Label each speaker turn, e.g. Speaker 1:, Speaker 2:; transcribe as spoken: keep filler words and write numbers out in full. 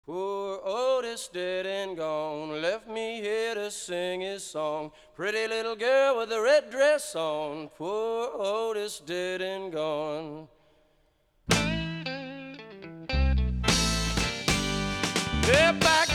Speaker 1: Poor Otis dead and gone, left me here to sing his song. Pretty little girl with a red dress on, poor Otis dead and gone. Yeah, back